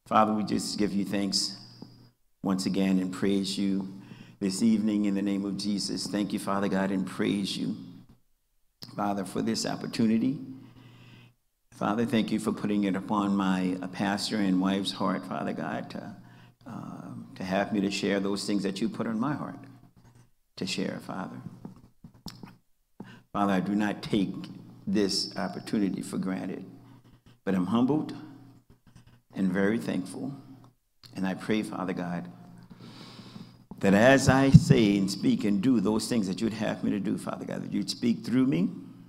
Father, we just give you thanks once again and praise you this evening in the name of Jesus. Thank you, Father God, and praise you, Father, for this opportunity. Father, thank you for putting it upon my pastor and wife's heart, Father God, to have me to share those things that you put on my heart to share, Father. Father, I do not take this opportunity for granted, but I'm humbled and very thankful. And I pray, Father God, that as I say and speak and do those things that you'd have me to do, Father God, that you'd speak through me,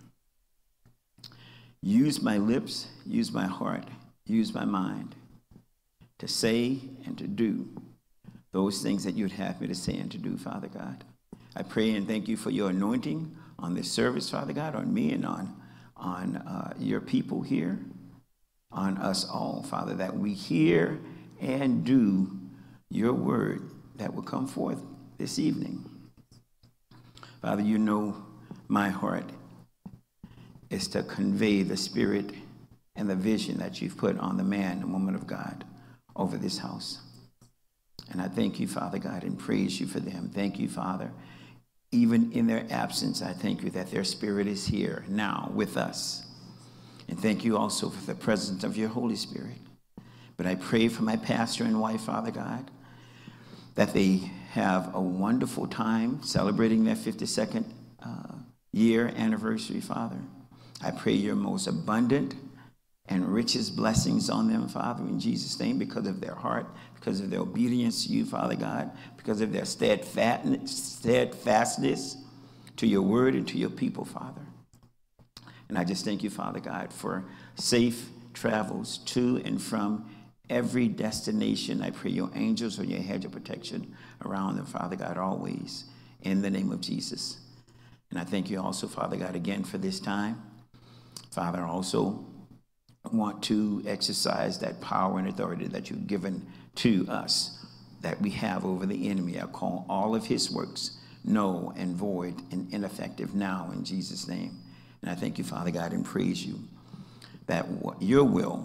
use my lips, use my heart, use my mind to say and to do those things that you'd have me to say and to do, Father God. I pray and thank you for your anointing on this service, Father God, on me and on your people here, on us all, Father, that we hear and do your word that will come forth this evening. Father, you know my heart is to convey the spirit and the vision that you've put on the man and woman of God over this house. And I thank you, Father God, and praise you for them. Thank you, Father. Even in their absence, I thank you that their spirit is here now with us. And thank you also for the presence of your Holy Spirit. But I pray for my pastor and wife, Father God, that they have a wonderful time celebrating their 52nd year anniversary, Father. I pray your most abundant and richest blessings on them, Father, in Jesus' name, because of their heart, because of their obedience to you, Father God, because of their steadfastness to your word and to your people, Father. And I just thank you, Father God, for safe travels to and from every destination. I pray your angels or your hedge of protection around them, Father God, always, in the name of Jesus. And I thank you also, Father God, again for this time. Father, I also want to exercise that power and authority that you've given to us, that we have over the enemy. I call all of his works null and void and ineffective now in Jesus' name. And I thank you, Father God, and praise you that your will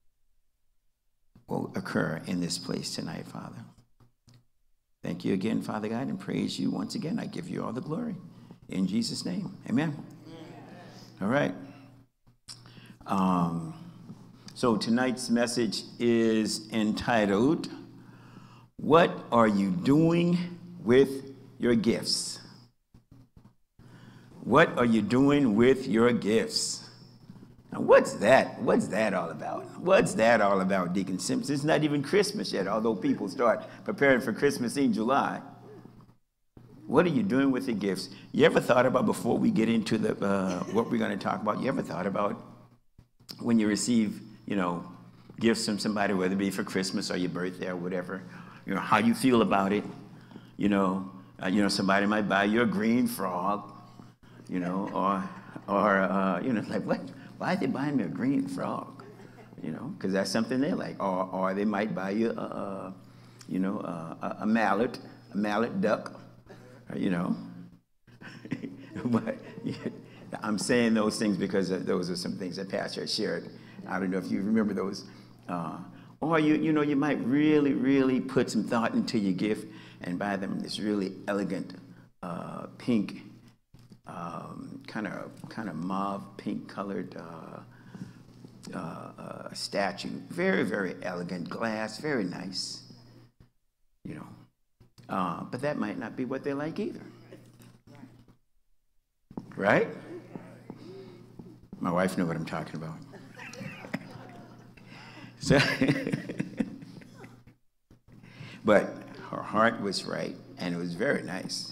occur in this place tonight, Father. Thank you again, Father God, and praise you once again. I give you all the glory in Jesus' name. Amen. All right. So tonight's message is entitled, What Are You Doing with Your Gifts? What are you doing with your gifts? Now, what's that? What's that all about? What's that all about, Deacon Simpson? It's not even Christmas yet, although people start preparing for Christmas in July. What are you doing with your gifts? You ever thought about, before we get into the what we're going to talk about, you ever thought about when you receive, gifts from somebody, whether it be for Christmas or your birthday or whatever, how you feel about it? Somebody might buy you a green frog, or like, what? Why are they buying me a green frog? Because that's something they like. Or they might buy you a mallet duck, But I'm saying those things because those are some things that Pastor shared. I don't know if you remember those. Or you might really, really put some thought into your gift and buy them this really elegant pink, kind of mauve pink colored statue. Very, very elegant glass, very nice. But that might not be what they like either. Right? My wife knew what I'm talking about. So, but her heart was right, and it was very nice.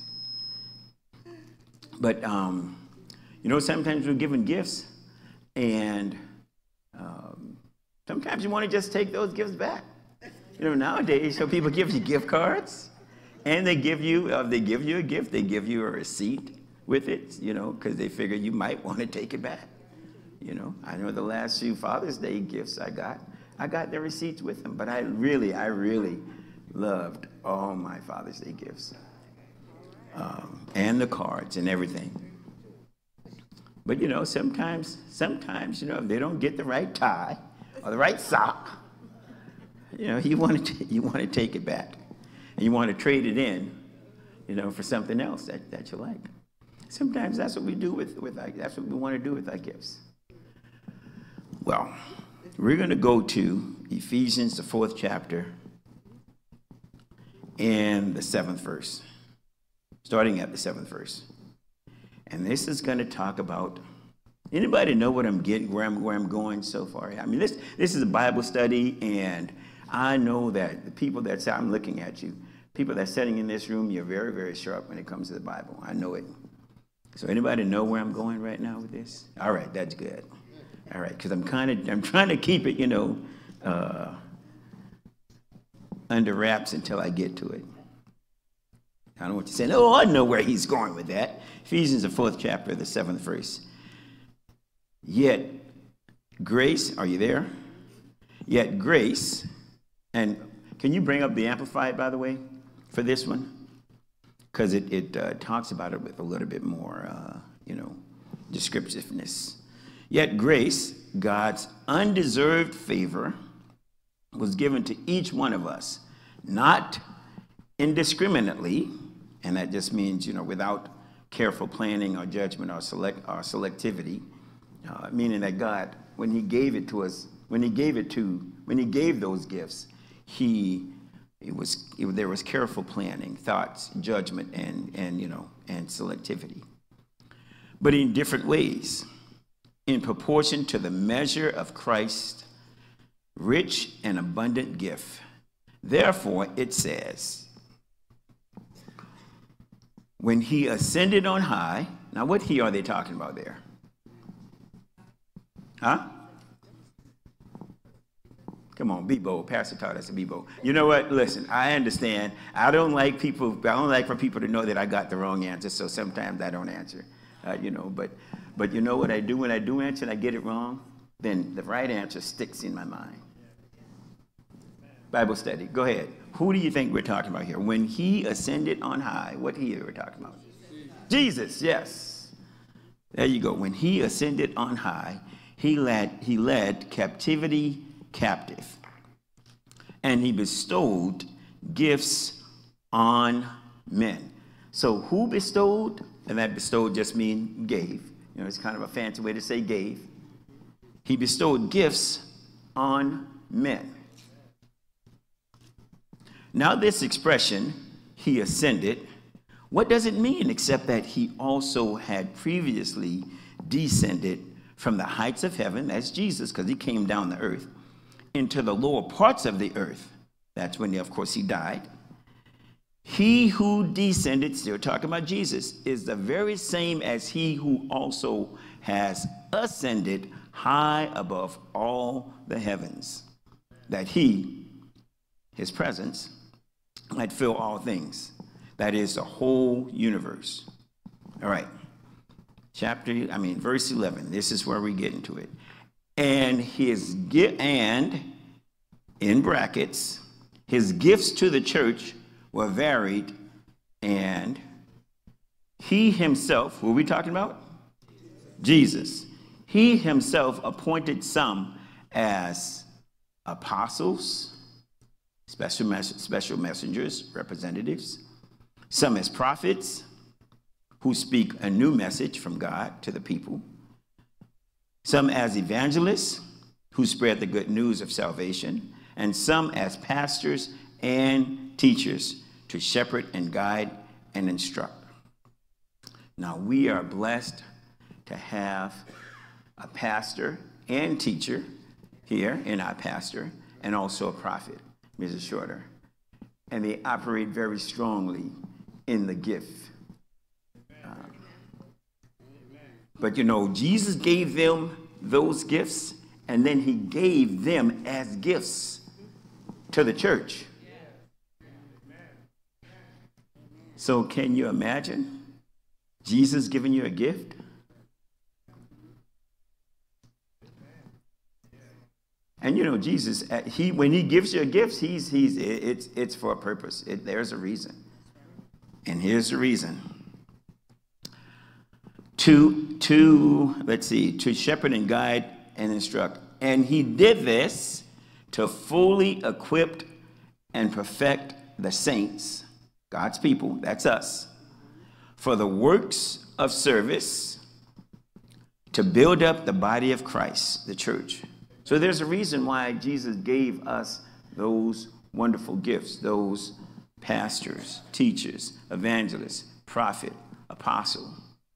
But, sometimes we're given gifts, and sometimes you want to just take those gifts back. Nowadays, people give you gift cards, and they give you a gift, they give you a receipt with it, because they figure you might want to take it back. I know the last few Father's Day gifts I got the receipts with them, but I really loved all my Father's Day gifts, and the cards and everything. But sometimes if they don't get the right tie or the right sock, You know, you want to take it back, and you want to trade it in, you know, for something else that you like. Sometimes that's what we do that's what we want to do with our gifts. Well, we're going to go to Ephesians, the 4th chapter, and the 7th verse, starting at the 7th verse. And this is going to talk about, anybody know what I'm getting, where I'm going so far? I mean, this is a Bible study, and I know that the people that say, I'm looking at you, people that's sitting in this room, you're very, very sharp when it comes to the Bible. I know it. So anybody know where I'm going right now with this? All right, that's good. All right, because I'm trying to keep it, you know, under wraps until I get to it. I don't want you saying, oh, I know where he's going with that. Ephesians, the 4th chapter, the 7th verse. Yet grace, are you there? Yet grace, and can you bring up the Amplified, by the way, for this one? Because it talks about it with a little bit more, you know, descriptiveness. Yet grace, God's undeserved favor, was given to each one of us, not indiscriminately, and that just means, you know, without careful planning or judgment or selectivity, meaning that God, when he gave it to us, when he gave those gifts, there was careful planning, thoughts, judgment, and you know, and selectivity. But in different ways, in proportion to the measure of Christ's rich and abundant gift. Therefore, it says, when he ascended on high. Now, what he are they talking about there? Huh? Come on, be bold. Pastor taught us to be bold. You know what? Listen, I understand. I don't like for people to know that I got the wrong answer, so sometimes I don't answer. You know, but you know what I do when I do answer and I get it wrong? Then the right answer sticks in my mind. Bible study. Go ahead. Who do you think we're talking about here? When he ascended on high, what he are we talking about? Jesus, yes. There you go. When he ascended on high, he led captivity captive, and he bestowed gifts on men. So who bestowed? And that bestowed just mean gave. You know, it's kind of a fancy way to say gave. He bestowed gifts on men. Now this expression, he ascended, what does it mean except that he also had previously descended from the heights of heaven, that's Jesus, because he came down the earth, into the lower parts of the earth. That's when, of course, he died. He who descended, still talking about Jesus, is the very same as he who also has ascended high above all the heavens, that he, his presence, might fill all things. That is the whole universe. All right. Verse 11. This is where we get into it. And in brackets, his gifts to the church were varied, and he himself, who are we talking about? Jesus. He himself appointed some as apostles, special messengers, representatives, some as prophets who speak a new message from God to the people, some as evangelists who spread the good news of salvation, and some as pastors and teachers to shepherd and guide and instruct. Now, we are blessed to have a pastor and teacher here in our pastor, and also a prophet, Mrs. Shorter. And they operate very strongly in the gift. But you know, Jesus gave them those gifts, and then he gave them as gifts to the church. So can you imagine Jesus giving you a gift? And you know, Jesus, when he gives you a gift, it's for a purpose. There's a reason. And here's the reason. To shepherd and guide and instruct. And he did this to fully equip and perfect the saints, God's people, that's us, for the works of service, to build up the body of Christ, the church. So there's a reason why Jesus gave us those wonderful gifts, those pastors, teachers, evangelists, prophet, apostle.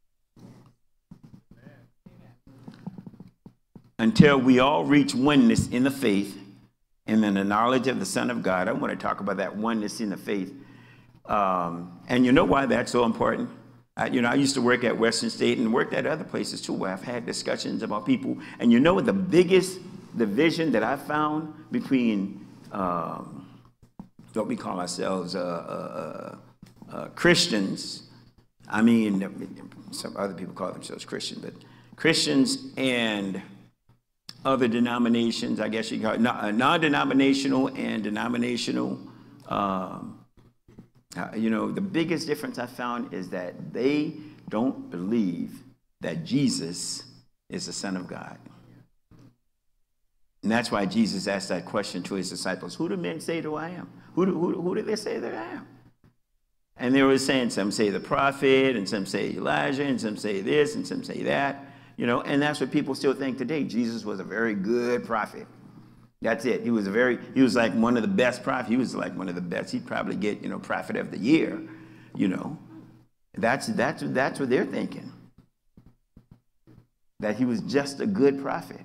Until we all reach oneness in the faith and in the knowledge of the Son of God. I want to talk about that oneness in the faith. And you know why that's so important? I used to work at Western State and worked at other places too, where I've had discussions about people. And you know what the biggest division that I found between what we call ourselves Christians, I mean, some other people call themselves Christian, but Christians and other denominations, I guess you call it, non-denominational and denominational. The biggest difference I found is that they don't believe that Jesus is the Son of God. And that's why Jesus asked that question to his disciples. Who do men say that I am? Who do they say that I am? And they were saying, some say the prophet, and some say Elijah, and some say this, and some say that. And that's what people still think today. Jesus was a very good prophet. That's it. He was like one of the best prophets. He was like one of the best. He'd probably get, prophet of the year, That's what they're thinking. That he was just a good prophet.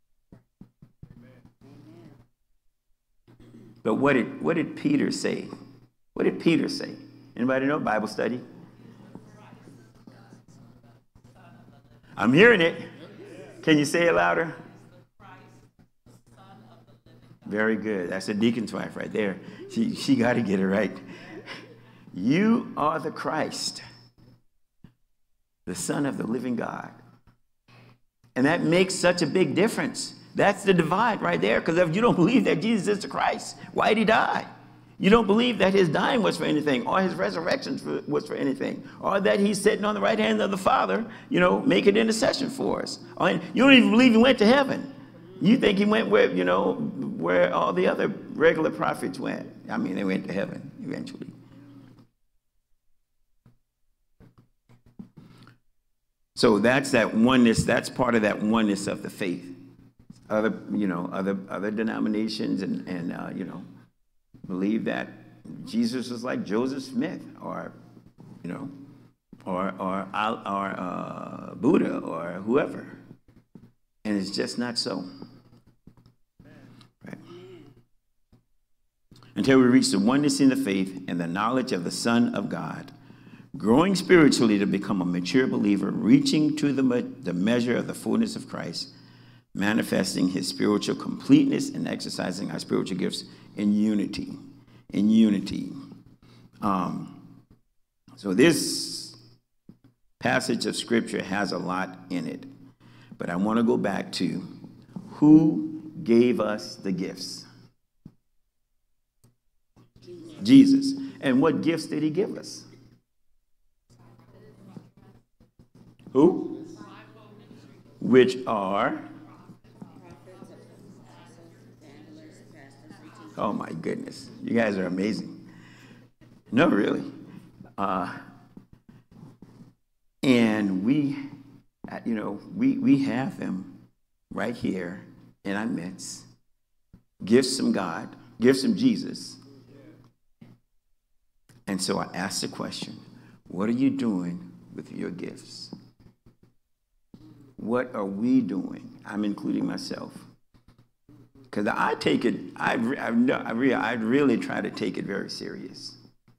But what did Peter say? What did Peter say? Anybody know? Bible study? I'm hearing it. Can you say it louder? Very good. That's a deacon's wife right there. She got to get it right. You are the Christ, the Son of the living God. And that makes such a big difference. That's the divide right there. Because if you don't believe that Jesus is the Christ, why did he die? You don't believe that his dying was for anything, or his resurrection was for anything, or that he's sitting on the right hand of the Father, making intercession for us. Or you don't even believe he went to heaven. You think he went where all the other regular prophets went. I mean, they went to heaven eventually. So that's that oneness. That's part of that oneness of the faith. Other denominations and believe that Jesus was like Joseph Smith or Buddha or whoever. And it's just not so. Right? Until we reach the oneness in the faith and the knowledge of the Son of God, growing spiritually to become a mature believer, reaching to the measure of the fullness of Christ, manifesting his spiritual completeness and exercising our spiritual gifts in unity. So this passage of Scripture has a lot in it. But I want to go back to who gave us the gifts? Jesus. And what gifts did he give us? Who? Which are? Oh my goodness. You guys are amazing. No, really. And we have them right here in our midst. Gifts from God, gifts from Jesus. And so I asked the question, what are you doing with your gifts? What are we doing? I'm including myself. Because I take it, I really try to take it very serious.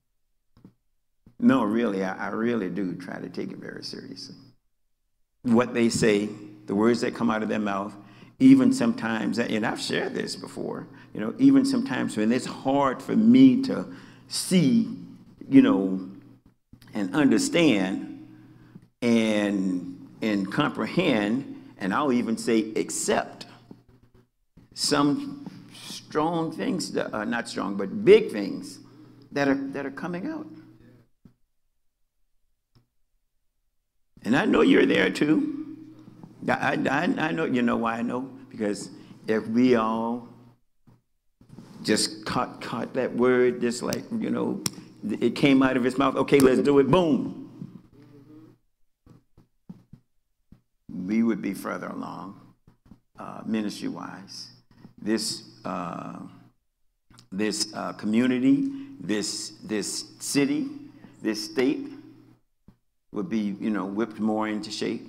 No, really, I really do try to take it very seriously. What they say, the words that come out of their mouth, even sometimes, and I've shared this before, even sometimes when it's hard for me to see, and understand and comprehend, and I'll even say accept some strong things, not strong, but big things that are coming out. And I know you're there too. I know, you know why I know? Because if we all just caught that word, just like, you know, it came out of his mouth. Okay, let's do it. Boom. We would be further along, ministry-wise. This community, this city, this state would be, you know, whipped more into shape.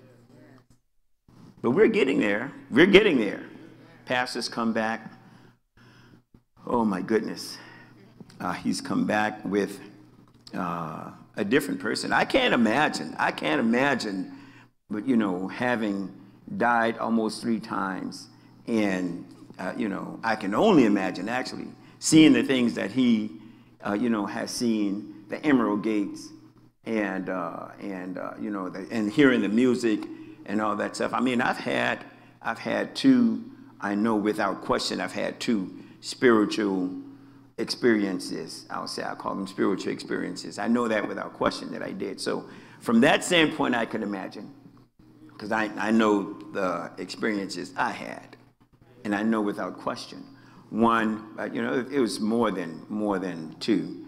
But we're getting there. We're getting there. Pastors come back. Oh, my goodness. He's come back with a different person. I can't imagine, but, you know, having died almost 3 times. And, you know, I can only imagine, actually, seeing the things that he, you know, has seen, the Emerald Gates, and you know, and hearing the music and all that stuff. I mean, I've had 2, I know without question, I've had 2 spiritual experiences. I'll call them spiritual experiences. I know that without question that I did. So from that standpoint, I can imagine, because I know the experiences I had, and I know without question. One, you know, it was more than 2.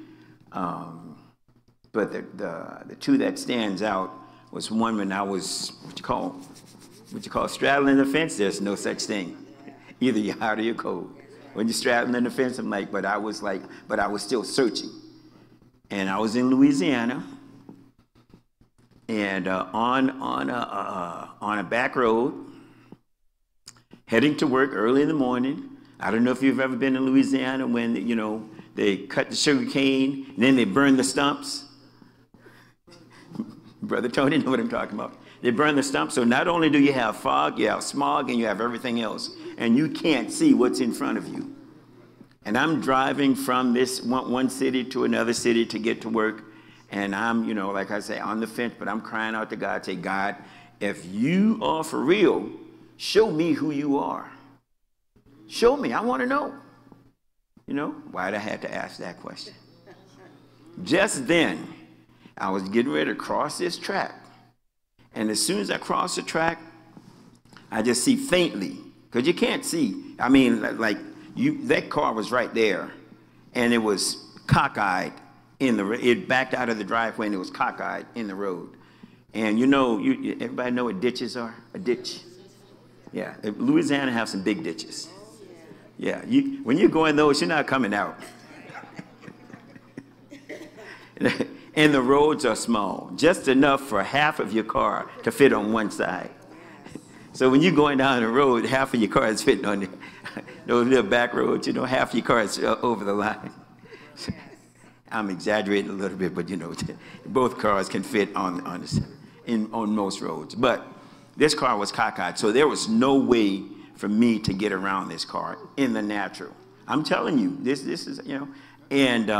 But the 2 that stands out was one when I was, what you call straddling the fence. There's no such thing. Either you're hot or you're cold. When you're straddling the fence, I'm like, but I was still searching. And I was in Louisiana, and on a back road, heading to work early in the morning. I don't know if you've ever been in Louisiana when, you know, they cut the sugar cane and then they burn the stumps. Brother Tony know what I'm talking about. They burn the stumps, so not only do you have fog, you have smog, and you have everything else, and you can't see what's in front of you. And I'm driving from this one city to another city to get to work, and I'm, you know, like I say, on the fence, but I'm crying out to God, say, God, if you are for real, show me who you are. Show me, I want to know. You know, why'd I have to ask that question? Just then, I was getting ready to cross this track. And as soon as I crossed the track, I just see faintly, because you can't see. I mean, like, that car was right there, and it was cockeyed it backed out of the driveway, and it was cockeyed in the road. And you know, everybody know what ditches are? A ditch. Yeah, Louisiana have some big ditches. Yeah, when you go in those, you're not coming out. And the roads are small, just enough for half of your car to fit on one side. So when you're going down the road, half of your car is fitting on those little back roads, you know, half your car is over the line. I'm exaggerating a little bit, but you know, both cars can fit on most roads. But this car was cockeyed, so there was no way for me to get around this car in the natural. I'm telling you, this is, you know, and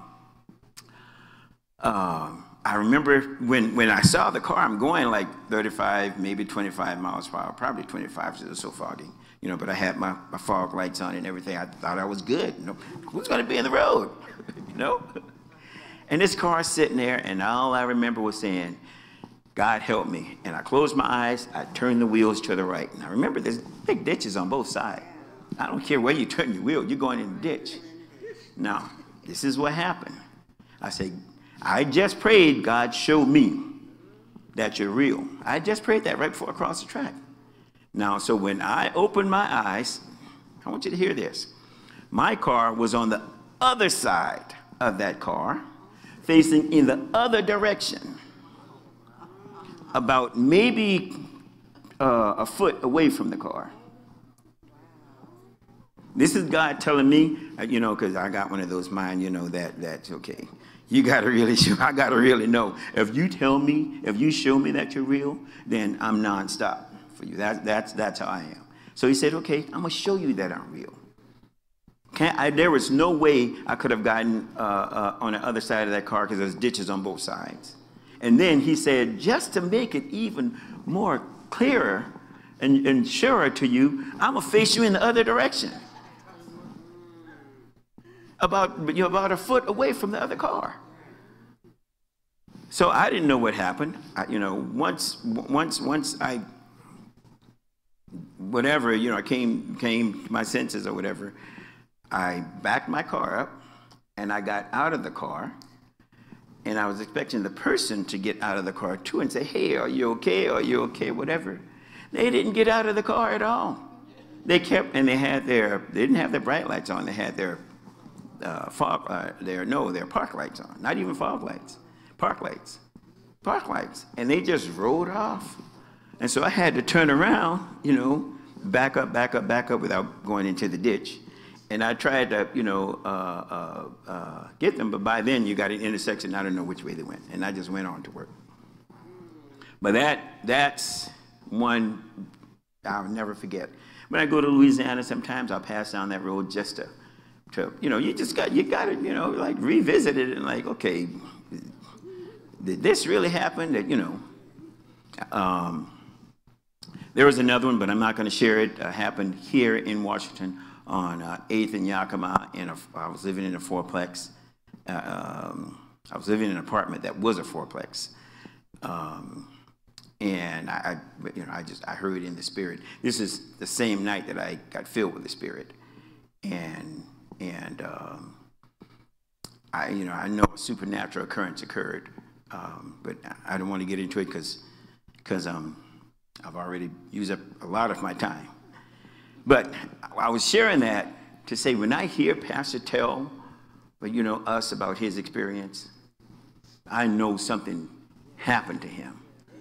I remember when I saw the car, I'm going like 35, maybe 25 miles per hour, probably 25 because it was so foggy, you know, but I had my fog lights on and everything. I thought I was good. You know, who's going to be in the road, you know? And this car's sitting there, and all I remember was saying, God help me. And I closed my eyes, I turned the wheels to the right. And I remember there's big ditches on both sides. I don't care where you turn your wheel, you're going in the ditch. Now, this is what happened. I said, I just prayed, God, show me that you're real. I just prayed that right before I crossed the track. Now, so when I opened my eyes, I want you to hear this. My car was on the other side of that car, facing in the other direction, about maybe a foot away from the car. This is God telling me, you know, because I got one of those minds, you know, that's okay. You got to really show, I got to really know. If you tell me, if you show me that you're real, then I'm nonstop for you. That's how I am. So he said, okay, I'm going to show you that I'm real. There was no way I could have gotten on the other side of that car because there's ditches on both sides. And then he said, just to make it even more clearer and surer to you, I'm going to face you in the other direction. About a foot away from the other car. So I didn't know what happened. Once I, whatever, I came to my senses or whatever, I backed my car up, and I got out of the car, and I was expecting the person to get out of the car too and say, hey, are you okay? Are you okay? Whatever. They didn't get out of the car at all. They kept, and they didn't have their bright lights on. They had their their park lights on. Not even fog lights, park lights. Park lights. And they just rode off. And so I had to turn around, back up without going into the ditch. And I tried to, get them, but by then you got an intersection. I don't know which way they went. And I just went on to work. But that's one I'll never forget. When I go to Louisiana, sometimes I'll pass down that road just to you got to, like revisit it and like, okay, did this really happen? That, there was another one, but I'm not going to share it. Happened here in Washington on 8th and Yakima. I was living in a fourplex. I was living in an apartment that was a fourplex. And I heard in the Spirit. This is the same night that I got filled with the Spirit. And I know a supernatural occurrence occurred, but I don't want to get into it because I've already used up a lot of my time. But I was sharing that to say when I hear Pastor tell, us about his experience, I know something happened to him,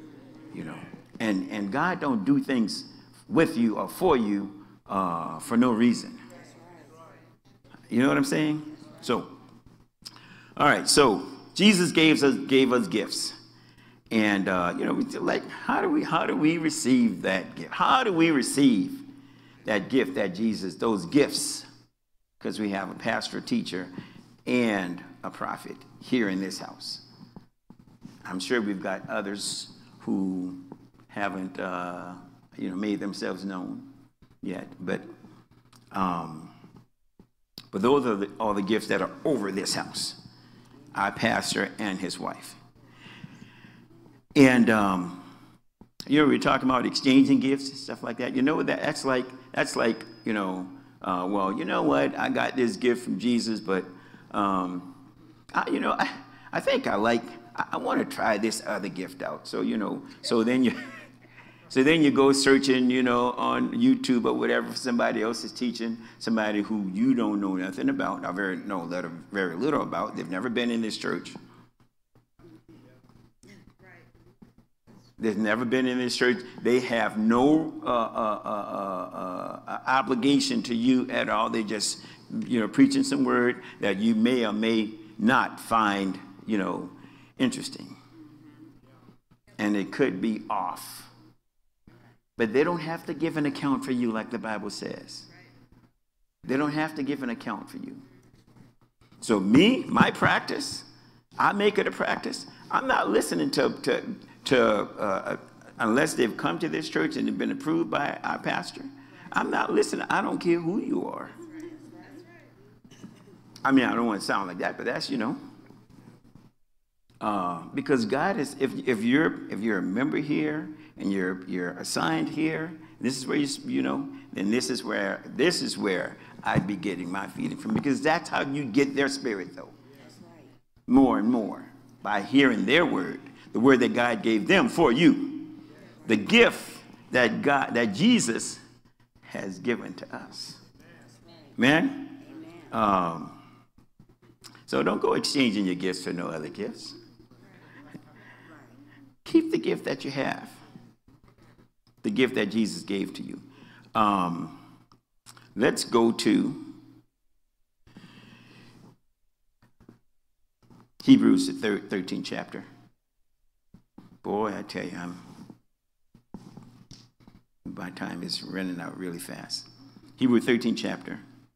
And God don't do things with you or for you for no reason. You know what I'm saying? So, all right. So Jesus gave us gifts, and like how do we receive that gift? How do we receive that gift that Jesus? Those gifts, because we have a pastor, a teacher, and a prophet here in this house. I'm sure we've got others who haven't made themselves known yet, but those are all the gifts that are over this house, our pastor and his wife. And we're talking about exchanging gifts and stuff like that. That's like well, you know what? I got this gift from Jesus, but I think I want to try this other gift out. So then you go searching, on YouTube or whatever, somebody else is teaching, somebody who you don't know nothing about, or very little about. They've never been in this church. They've never been in this church. They have no obligation to you at all. They just, preaching some word that you may or may not find, interesting. And it could be off. But they don't have to give an account for you like the Bible says. They don't have to give an account for you. So my practice, I make it a practice. I'm not listening to unless they've come to this church and have been approved by our pastor. I'm not listening. I don't care who you are. I mean, I don't want to sound like that, but that's, because God is, if you're a member here and you're assigned here, this is where then this is where I'd be getting my feeding from, because that's how you get their spirit, though. That's right. More and more by hearing their word, the word that God gave them for you, the gift that Jesus has given to us. Amen. So don't go exchanging your gifts for no other gifts. Keep the gift that you have, the gift that Jesus gave to you. Let's go to Hebrews, the 13th chapter. Boy, I tell you, my time is running out really fast. Hebrews 13th chapter.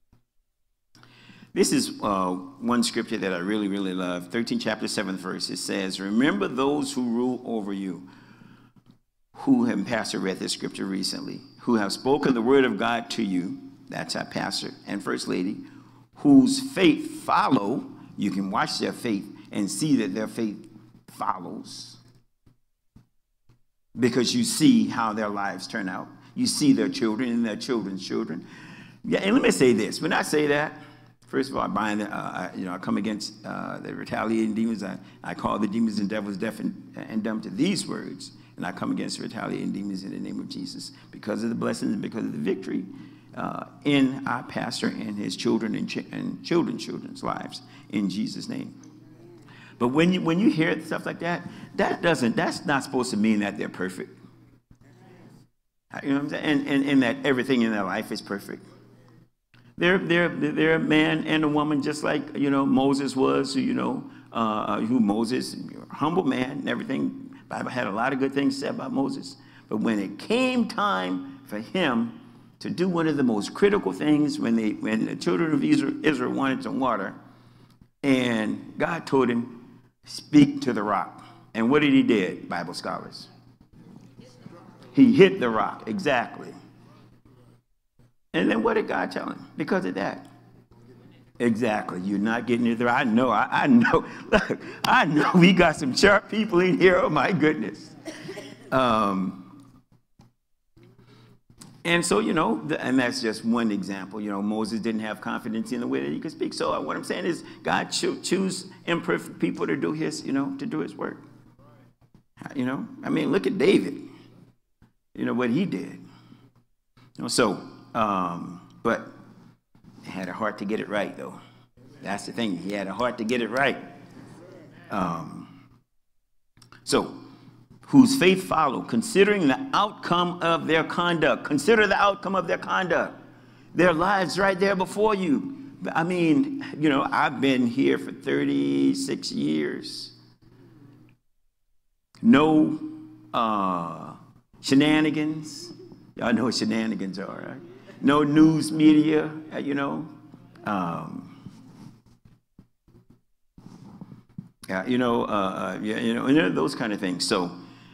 This is one scripture that I really, really love. 13th chapter, 7th verse. It says, remember those who rule over you, who have, Pastor read this scripture recently, who have spoken the word of God to you. That's our pastor and first lady, whose faith follow. You can watch their faith and see that their faith follows, because you see how their lives turn out. You see their children and their children's children. Yeah, and let me say this. When I say that, First of all, I bind, I come against the retaliating demons. I call the demons and devils deaf and dumb to these words. And I come against the retaliating demons in the name of Jesus because of the blessings and because of the victory in our pastor and his children and children's lives in Jesus' name. But when you hear stuff like that, that's not supposed to mean that they're perfect. You know what I'm saying? And that everything in their life is perfect. They're a man and a woman, just like, Moses was, who Moses, humble man and everything. The Bible had a lot of good things said about Moses. But when it came time for him to do one of the most critical things, when the children of Israel wanted some water, and God told him, speak to the rock. And what did he do, Bible scholars? He hit the rock, exactly. And then what did God tell him? Because of that. Exactly. You're not getting it there. I know. Look, I know we got some sharp people in here. Oh, my goodness. And so, and that's just one example. Moses didn't have confidence in the way that he could speak. So what I'm saying is God choose imperfect people to do his, to do his work. Look at David. What he did. But he had a heart to get it right, though. That's the thing. He had a heart to get it right. So, whose faith followed, considering the outcome of their conduct. Consider the outcome of their conduct. Their lives right there before you. I've been here for 36 years. No shenanigans. Y'all know what shenanigans are, right? No news media, those kind of things. So,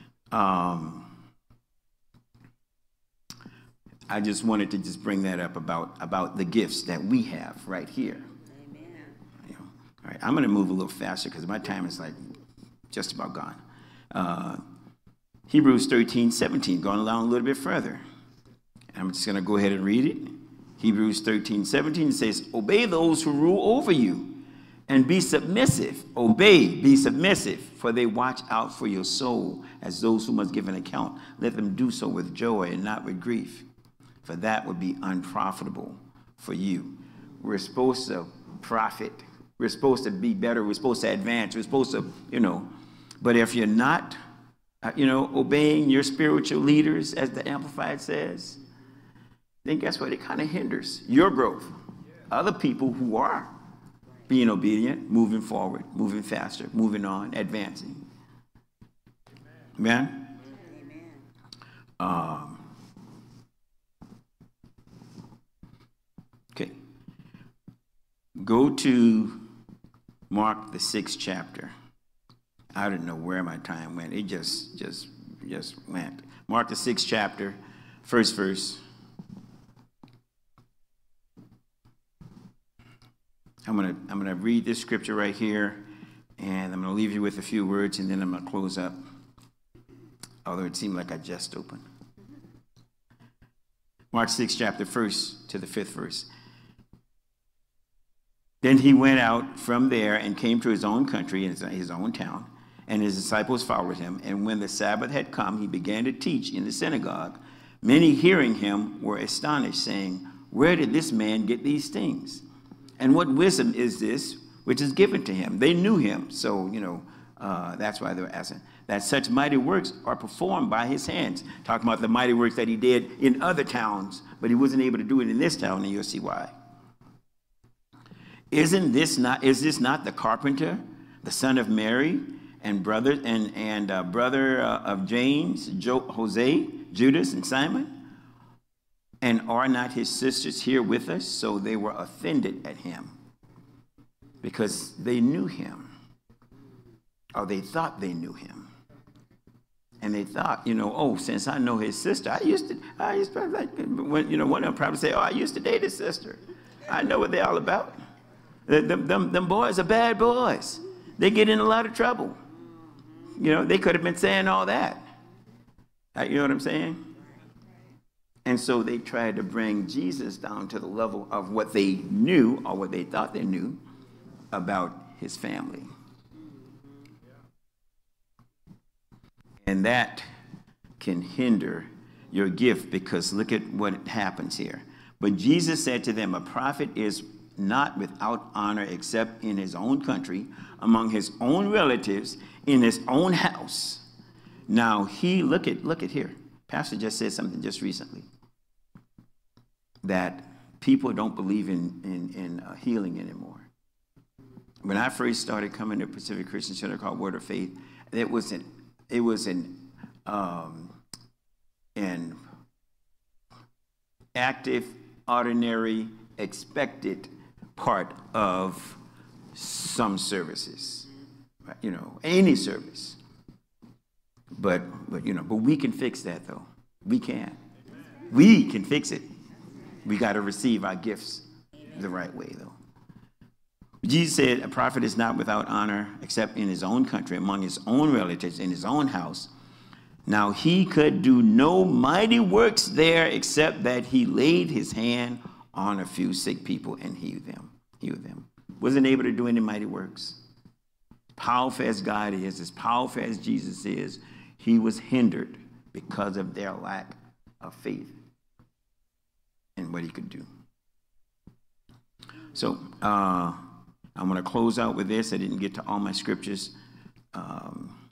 I just wanted to just bring that up about the gifts that we have right here. Amen. All right, I'm going to move a little faster because my time is like just about gone. Hebrews 13:17, going along a little bit further. I'm just going to go ahead and read it. Hebrews 13:17 says, obey those who rule over you and be submissive. Obey, be submissive, for they watch out for your soul as those who must give an account. Let them do so with joy and not with grief, for that would be unprofitable for you. We're supposed to profit. We're supposed to be better. We're supposed to advance. We're supposed to, but if you're not, obeying your spiritual leaders, as the Amplified says, then guess what? It kind of hinders your growth. Other people who are being obedient, moving forward, moving faster, moving on, advancing. Amen? Okay. Go to Mark, the 6th chapter. I don't know where my time went. It just went. Mark, the 6th chapter, first verse. I'm gonna read this scripture right here, and I'm gonna leave you with a few words, and then I'm gonna close up. Although it seemed like I just opened. Mark 6, chapter 1st to the 5th verse. Then he went out from there and came to his own country, his own town, and his disciples followed him. And when the Sabbath had come, he began to teach in the synagogue. Many hearing him were astonished, saying, where did this man get these things? And what wisdom is this which is given to him? They knew him, so, that's why they were asking. That such mighty works are performed by his hands. Talking about the mighty works that he did in other towns, but he wasn't able to do it in this town, and you'll see why. Is this not the carpenter, the son of Mary, and brother of James, Jose, Judas, and Simon? And are not his sisters here with us? So they were offended at him because they knew him, or they thought they knew him. And they thought, since I know his sister, I used to like, one of them probably say, I used to date his sister. I know what they're all about. Them boys are bad boys. They get in a lot of trouble. They could have been saying all that. You know what I'm saying? And so they tried to bring Jesus down to the level of what they knew or what they thought they knew about his family. And that can hinder your gift, because look at what happens here. But Jesus said to them, a prophet is not without honor except in his own country, among his own relatives, in his own house. Now look at here. Pastor just said something just recently, that people don't believe in healing anymore. When I first started coming to Pacific Christian Center called Word of Faith, it was an active, ordinary, expected part of some services, you know, any service. But we can fix that, though. We can fix it. We got to receive our gifts the right way, though. Jesus said, a prophet is not without honor except in his own country, among his own relatives, in his own house. Now he could do no mighty works there except that he laid his hand on a few sick people and healed them. Wasn't able to do any mighty works. Powerful as God is, as powerful as Jesus is, he was hindered because of their lack of faith in what he could do. So I'm going to close out with this. I didn't get to all my scriptures. I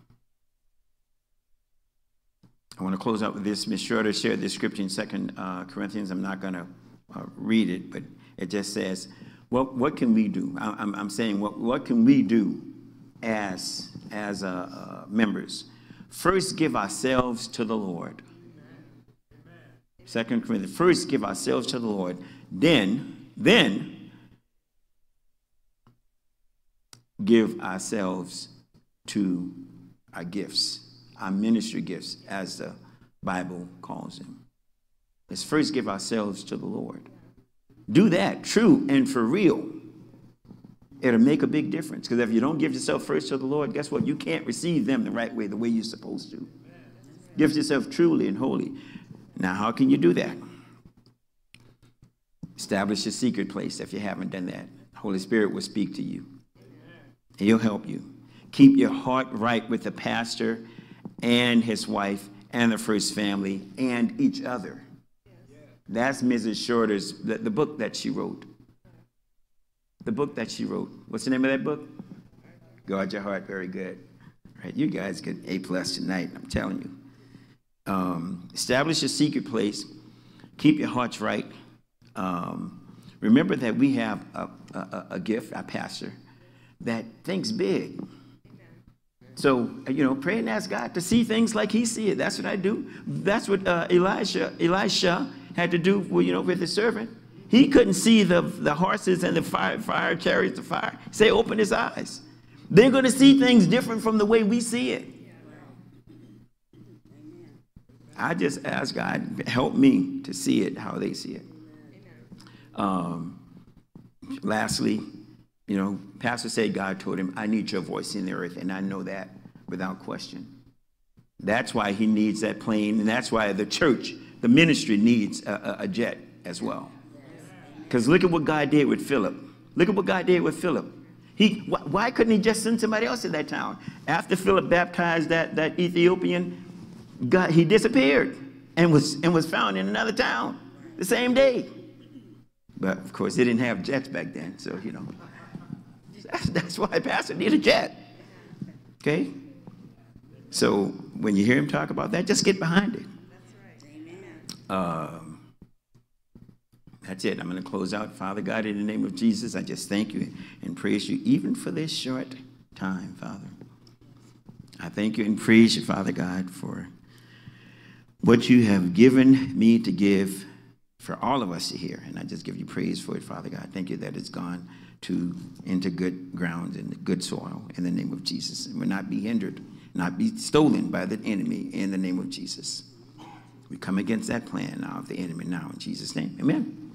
want to close out with this. Ms. Schroeder shared this scripture in 2 Corinthians. I'm not going to read it, but it just says, what can we do? I'm saying, what can we do as members? First, give ourselves to the Lord. 2 Corinthians, first give ourselves to the Lord, then give ourselves to our gifts, our ministry gifts, as the Bible calls them. Let's first give ourselves to the Lord. Do that, true and for real. It'll make a big difference, because if you don't give yourself first to the Lord, guess what? You can't receive them the right way, the way you're supposed to. Give yourself truly and wholly. Now, how can you do that? Establish a secret place if you haven't done that. Holy Spirit will speak to you. He'll help you. Keep your heart right with the pastor and his wife and the first family and each other. That's Mrs. Shorter's, the book that she wrote. The book that she wrote. What's the name of that book? Guard Your Heart. Very good. All right, you guys get A+ tonight, I'm telling you. Establish a secret place. Keep your hearts right. Remember that we have a gift, our pastor, that thinks big. So, pray and ask God to see things like he see it. That's what I do. That's what Elisha had to do with his servant. He couldn't see the horses and the fire chariots of fire. Say, open his eyes. They're going to see things different from the way we see it. I just ask God, help me to see it how they see it. Lastly, Pastor said God told him, I need your voice in the earth, and I know that without question. That's why he needs that plane, and that's why the church, the ministry, needs a jet as well. Because look at what God did with Philip. Look at what God did with Philip. Why couldn't he just send somebody else in that town? After Philip baptized that Ethiopian, he disappeared and was found in another town the same day. But of course, they didn't have jets back then, so that's why Pastor needed a jet. Okay? So when you hear him talk about that, just get behind it. That's right. Amen. That's it. I'm going to close out. Father God, in the name of Jesus, I just thank you and praise you even for this short time, Father. I thank you and praise you, Father God, for what you have given me to give for all of us to hear. And I just give you praise for it, Father God. Thank you that it's gone into good ground and good soil in the name of Jesus. And will not be hindered, not be stolen by the enemy in the name of Jesus. We come against that plan now of the enemy now in Jesus' name. Amen.